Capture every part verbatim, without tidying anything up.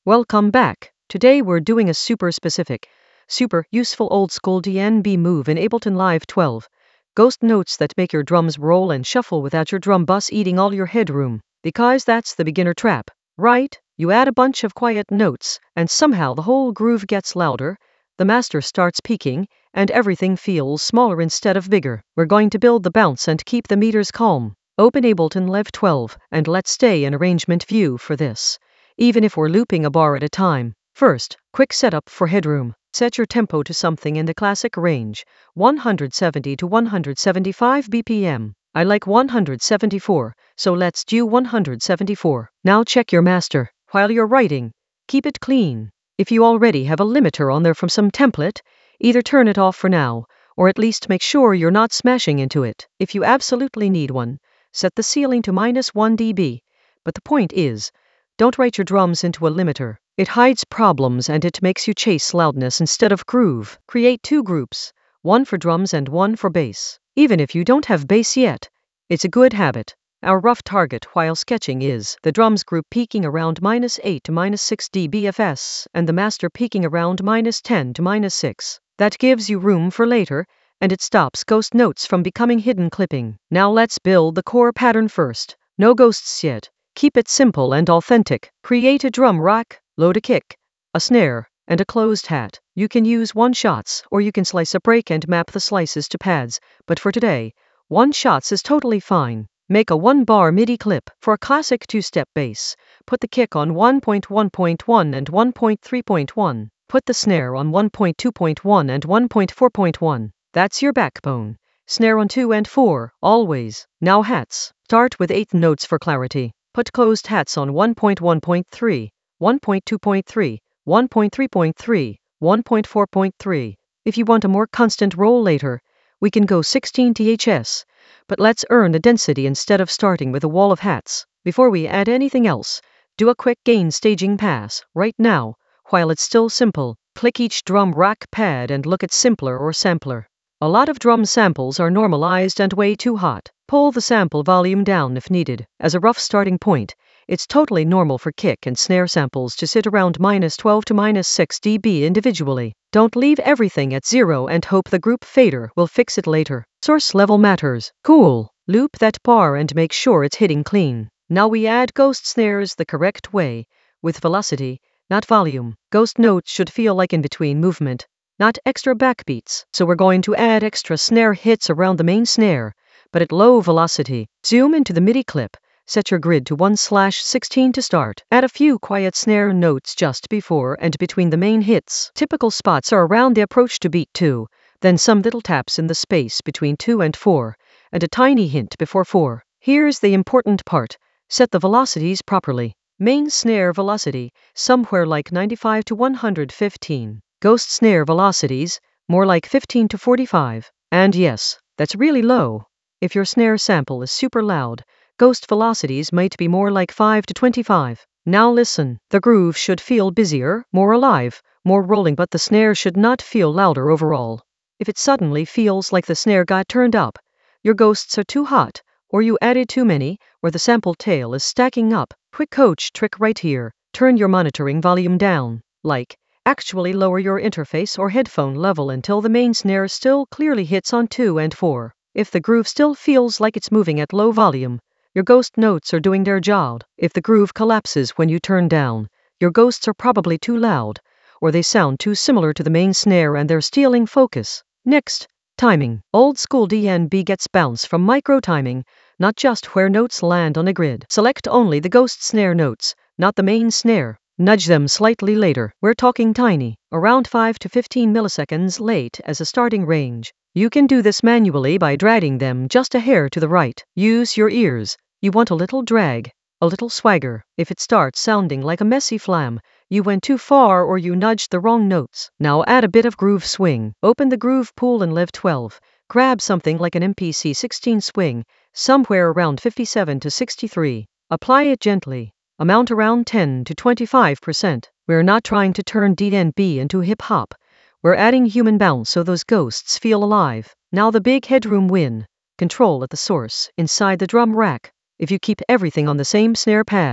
Welcome back. Today we're doing a super specific, super useful old school D N B move in Ableton Live twelve. Ghost notes that make your drums roll and shuffle without your drum bus eating all your headroom. Because that's the beginner trap, right? You add a bunch of quiet notes, and somehow the whole groove gets louder, the master starts peaking, and everything feels smaller instead of bigger. We're going to build the bounce and keep the meters calm. Open Ableton Live twelve, and let's stay in arrangement view for this, even if we're looping a bar at a time. First, quick setup for headroom. Set your tempo to something in the classic range, one hundred seventy to one hundred seventy-five B P M. I like one hundred seventy-four, so let's do one hundred seventy-four. Now check your master. While you're writing, keep it clean. If you already have a limiter on there from some template, either turn it off for now, or at least make sure you're not smashing into it. If you absolutely need one, set the ceiling to minus one decibel. But the point is, don't write your drums into a limiter. It hides problems and it makes you chase loudness instead of groove. Create two groups, one for drums and one for bass. Even if you don't have bass yet, it's a good habit. Our rough target while sketching is the drums group peaking around minus eight to minus six decibels F S and the master peaking around minus ten to minus six. That gives you room for later, and it stops ghost notes from becoming hidden clipping. Now let's build the core pattern first. No ghosts yet. Keep it simple and authentic. Create a drum rack, load a kick, a snare, and a closed hat. You can use one-shots, or you can slice a break and map the slices to pads, but for today, one-shots is totally fine. Make a one-bar MIDI clip. For a classic two-step bass, put the kick on one point one point one and one point three point one. Put the snare on one point two point one and one point four point one. That's your backbone. Snare on two and four, always. Now hats. Start with eight notes for clarity. Put closed hats on one point one point three, one point two point three, one point three point three, one point four point three. If you want a more constant roll later, we can go sixteen T H S, but let's earn the density instead of starting with a wall of hats. Before we add anything else, do a quick gain staging pass. Right now, while it's still simple, click each drum rack pad and look at simpler or sampler. A lot of drum samples are normalized and way too hot. Pull the sample volume down if needed. As a rough starting point, it's totally normal for kick and snare samples to sit around minus twelve to minus six decibels individually. Don't leave everything at zero and hope the group fader will fix it later. Source level matters. Cool. Loop that bar and make sure it's hitting clean. Now we add ghost snares the correct way, with velocity, not volume. Ghost notes should feel like in-between movement, not extra backbeats. So we're going to add extra snare hits around the main snare, but at low velocity. Zoom into the MIDI clip. Set your grid to one slash sixteen to start. Add a few quiet snare notes just before and between the main hits. Typical spots are around the approach to beat two, then some little taps in the space between two and four, and a tiny hint before four. Here's the important part. Set the velocities properly. Main snare velocity, somewhere like ninety-five to one hundred fifteen. Ghost snare velocities, more like fifteen to forty-five. And yes, that's really low. If your snare sample is super loud, ghost velocities might be more like five to twenty-five. Now listen, the groove should feel busier, more alive, more rolling, but the snare should not feel louder overall. If it suddenly feels like the snare got turned up, your ghosts are too hot, or you added too many, or the sample tail is stacking up. Quick coach trick right here. Turn your monitoring volume down. Like, actually lower your interface or headphone level until the main snare still clearly hits on two and four. If the groove still feels like it's moving at low volume, your ghost notes are doing their job. If the groove collapses when you turn down, your ghosts are probably too loud, or they sound too similar to the main snare and they're stealing focus. Next, timing. Old school D N B gets bounce from micro timing, not just where notes land on a grid. Select only the ghost snare notes, not the main snare. Nudge them slightly later. We're talking tiny, around five to fifteen milliseconds late as a starting range. You can do this manually by dragging them just a hair to the right. Use your ears. You want a little drag, a little swagger. If it starts sounding like a messy flam, you went too far or you nudged the wrong notes. Now add a bit of groove swing. Open the groove pool in Live twelve. Grab something like an M P C sixteen swing, somewhere around fifty-seven to sixty-three. Apply it gently. Amount around ten to twenty-five percent. We're not trying to turn D N B into hip-hop. We're adding human bounce so those ghosts feel alive. Now the big headroom win. Control at the source, inside the drum rack. If you keep everything on the same snare pad,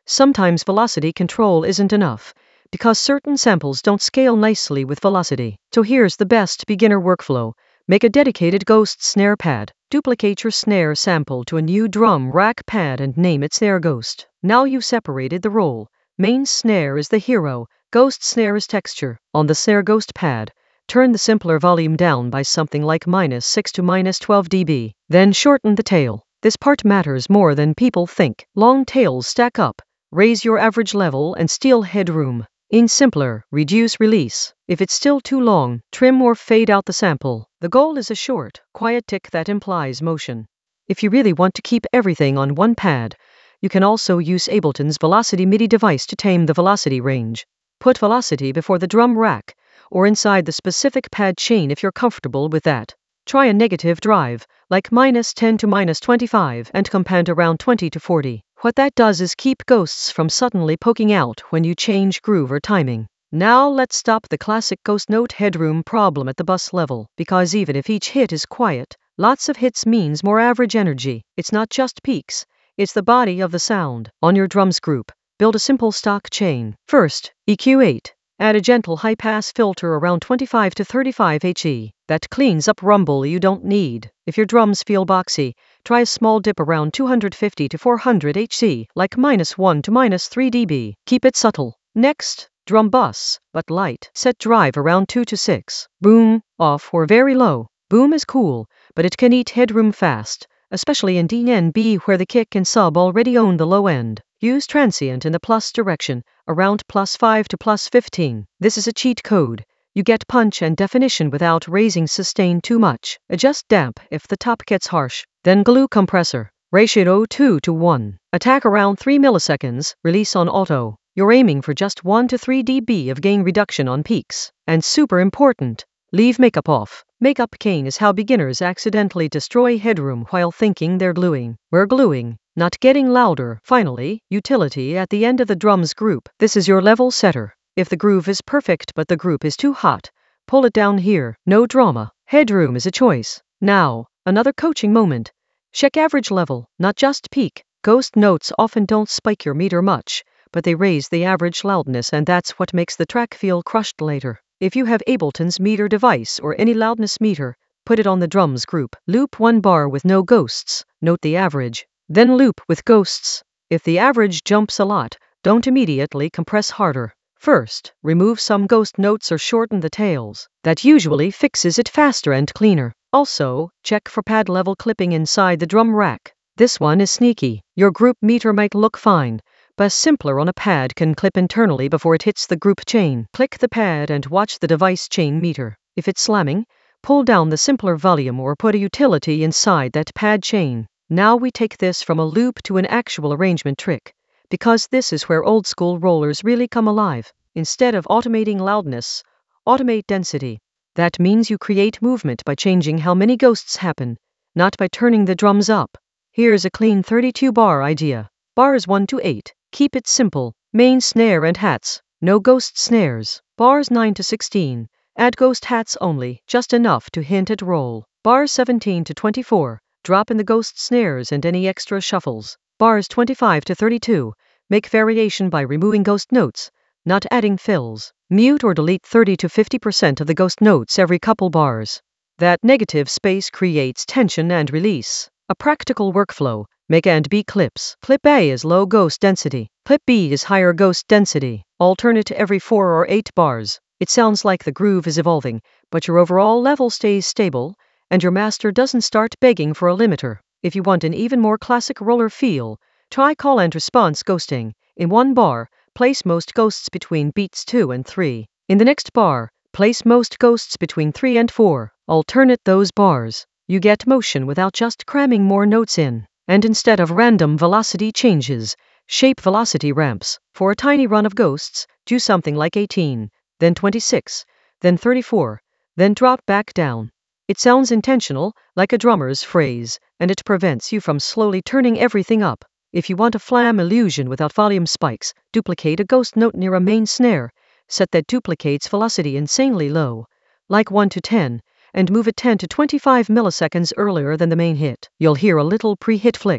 Sometimes velocity control isn't enough, because certain samples don't scale nicely with velocity. So here's the best beginner workflow. Make a dedicated Ghost snare pad. Duplicate your snare sample to a new drum rack pad and name it Snare Ghost. Now you've separated the role. Main snare is the hero, Ghost snare is texture. On the Snare Ghost pad, turn the simpler volume down by something like minus six to minus twelve decibels. Then shorten the tail. This part matters more than people think. Long tails stack up. Raise your average level and steal headroom. In simpler, reduce release. If it's still too long, trim or fade out the sample. The goal is a short, quiet tick that implies motion. If you really want to keep everything on one pad, you can also use Ableton's Velocity MIDI device to tame the velocity range. Put velocity before the drum rack, or inside the specific pad chain if you're comfortable with that. Try a negative drive, like minus ten to minus twenty-five, and compand around twenty to forty. What that does is keep ghosts from suddenly poking out when you change groove or timing. Now let's stop the classic ghost note headroom problem at the bus level, because even if each hit is quiet, lots of hits means more average energy. It's not just peaks, it's the body of the sound. On your drums group, build a simple stock chain. First, E Q eight. Add a gentle high-pass filter around twenty-five to thirty-five hertz. That cleans up rumble you don't need. If your drums feel boxy, try a small dip around two hundred fifty to four hundred hertz, like minus one to minus three decibels. Keep it subtle. Next, drum bus, but light. Set drive around two to six. Boom, off or very low. Boom is cool, but it can eat headroom fast, especially in D N B where the kick and sub already own the low end. Use transient in the plus direction, around plus five to plus fifteen. This is a cheat code. You get punch and definition without raising sustain too much. Adjust damp if the top gets harsh. Then glue compressor. Ratio two to one. Attack around three milliseconds, release on auto. You're aiming for just one to three decibels of gain reduction on peaks. And super important, leave makeup off. Makeup gain is how beginners accidentally destroy headroom while thinking they're gluing. We're gluing, not getting louder. Finally, utility at the end of the drums group. This is your level setter. If the groove is perfect but the group is too hot, pull it down here. No drama. Headroom is a choice. Now, another coaching moment. Check average level, not just peak. Ghost notes often don't spike your meter much, but they raise the average loudness, and that's what makes the track feel crushed later. If you have Ableton's meter device or any loudness meter, put it on the drums group. Loop one bar with no ghosts, note the average. Then loop with ghosts. If the average jumps a lot, don't immediately compress harder. First, remove some ghost notes or shorten the tails. That usually fixes it faster and cleaner. Also, check for pad level clipping inside the drum rack. This one is sneaky. Your group meter might look fine, but a simpler on a pad can clip internally before it hits the group chain. Click the pad and watch the device chain meter. If it's slamming, pull down the simpler volume or put a utility inside that pad chain. Now we take this from a loop to an actual arrangement trick, because this is where old school rollers really come alive. Instead of automating loudness, automate density. That means you create movement by changing how many ghosts happen, not by turning the drums up. Here's a clean thirty-two bar idea. Bars one to eight. Keep it simple. Main snare and hats. No ghost snares. Bars nine to sixteen. Add ghost hats only, just enough to hint at roll. Bars seventeen to twenty-four. Drop in the ghost snares and any extra shuffles. Bars twenty-five to thirty-two. Make variation by removing ghost notes, not adding fills. Mute or delete thirty to fifty percent of the ghost notes every couple bars. That negative space creates tension and release. A practical workflow. Make A and B clips. Clip A is low ghost density. Clip B is higher ghost density. Alternate every four or eight bars. It sounds like the groove is evolving, but your overall level stays stable, and your master doesn't start begging for a limiter. If you want an even more classic roller feel, try call and response ghosting. In one bar, place most ghosts between beats two and three. In the next bar, place most ghosts between three and four. Alternate those bars. You get motion without just cramming more notes in. And instead of random velocity changes, shape velocity ramps. For a tiny run of ghosts, do something like eighteen, then twenty-six, then thirty-four, then drop back down. It sounds intentional, like a drummer's phrase, and it prevents you from slowly turning everything up. If you want a flam illusion without volume spikes, duplicate a ghost note near a main snare, set that duplicates velocity insanely low, like one to ten, and move it ten to twenty-five milliseconds earlier than the main hit. You'll hear a little pre-hit flick, but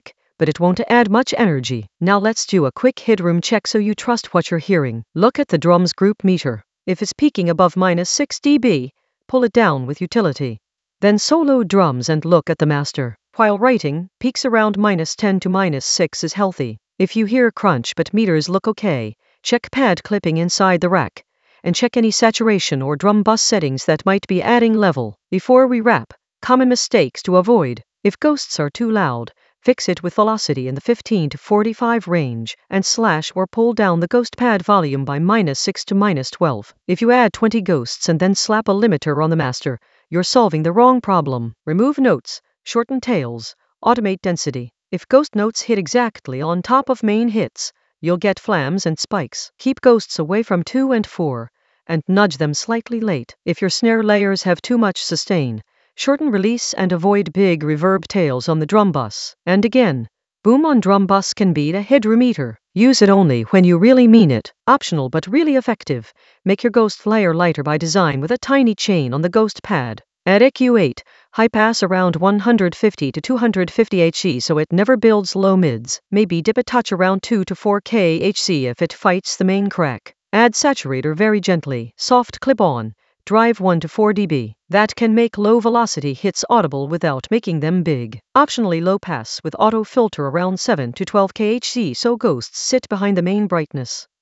but it won't add much energy. Now let's do a quick headroom check so you trust what you're hearing. Look at the drum's group meter. If it's peaking above minus six decibels, pull it down with utility. Then solo drums and look at the master. While writing, peaks around minus ten to minus six is healthy. If you hear crunch but meters look okay, check pad clipping inside the rack, and check any saturation or drum bus settings that might be adding level. Before we wrap, common mistakes to avoid. If ghosts are too loud, fix it with velocity in the fifteen to forty-five range, and slash or pull down the ghost pad volume by minus six to minus twelve. If you add twenty ghosts and then slap a limiter on the master, you're solving the wrong problem. Remove notes, shorten tails, automate density. If ghost notes hit exactly on top of main hits, you'll get flams and spikes. Keep ghosts away from two and four, and nudge them slightly late. If your snare layers have too much sustain, shorten release and avoid big reverb tails on the drum bus. And again, boom on drum bus can beat a headroom meter. Use it only when you really mean it. Optional but really effective. Make your ghost layer lighter by design with a tiny chain on the ghost pad. Add E Q eight, high pass around one hundred fifty to two hundred fifty hertz so it never builds low mids. Maybe dip a touch around two to four hertz if it fights the main crack. Add saturator very gently, soft clip-on, drive one to four decibels. That can make low velocity hits audible without making them big. Optionally low pass with auto filter around seven to twelve hertz so ghosts sit behind the main brightness.